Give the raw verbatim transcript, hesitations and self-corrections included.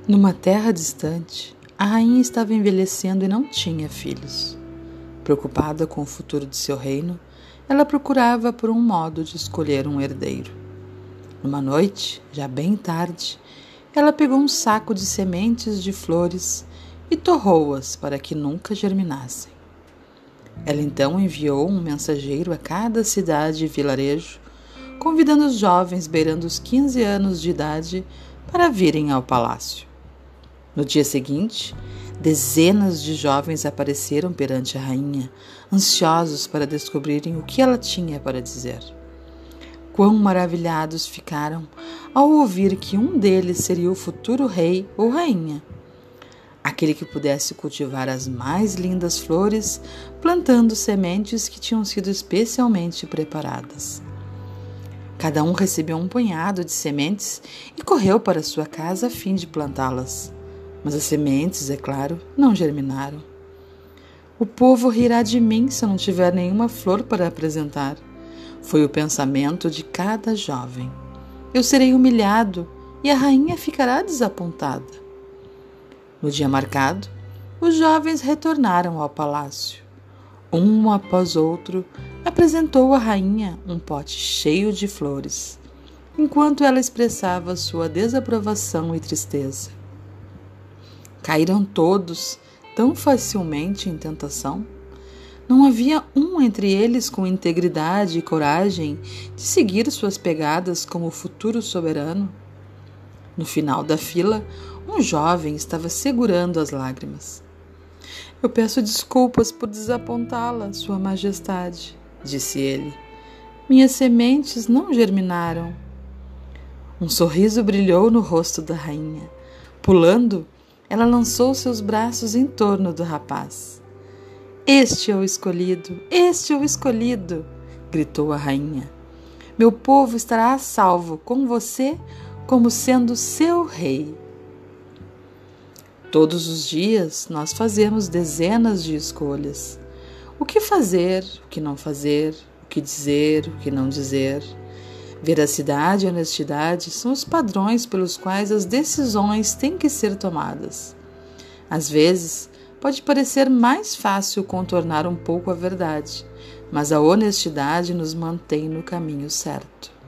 Numa terra distante, a rainha estava envelhecendo e não tinha filhos. Preocupada com o futuro de seu reino, ela procurava por um modo de escolher um herdeiro. Numa noite, já bem tarde, ela pegou um saco de sementes de flores e torrou-as para que nunca germinassem. Ela então enviou um mensageiro a cada cidade e vilarejo, convidando os jovens beirando os quinze anos de idade para virem ao palácio. No dia seguinte, dezenas de jovens apareceram perante a rainha, ansiosos para descobrirem o que ela tinha para dizer. Quão maravilhados ficaram ao ouvir que um deles seria o futuro rei ou rainha, aquele que pudesse cultivar as mais lindas flores, plantando sementes que tinham sido especialmente preparadas. Cada um recebeu um punhado de sementes e correu para sua casa a fim de plantá-las. Mas as sementes, é claro, não germinaram. O povo rirá de mim se eu não tiver nenhuma flor para apresentar. Foi o pensamento de cada jovem. Eu serei humilhado e a rainha ficará desapontada. No dia marcado, os jovens retornaram ao palácio. Um após outro, apresentou à rainha um pote cheio de flores, enquanto ela expressava sua desaprovação e tristeza. Caíram todos tão facilmente em tentação? Não havia um entre eles com integridade e coragem de seguir suas pegadas como futuro soberano? No final da fila, um jovem estava segurando as lágrimas. Eu peço desculpas por desapontá-la, Sua Majestade, disse ele. Minhas sementes não germinaram. Um sorriso brilhou no rosto da rainha. Pulando, ela lançou seus braços em torno do rapaz. Este é o escolhido, este é o escolhido, gritou a rainha. Meu povo estará a salvo com você como sendo seu rei. Todos os dias nós fazemos dezenas de escolhas. O que fazer, o que não fazer, o que dizer, o que não dizer. Veracidade e honestidade são os padrões pelos quais as decisões têm que ser tomadas. Às vezes, pode parecer mais fácil contornar um pouco a verdade, mas a honestidade nos mantém no caminho certo.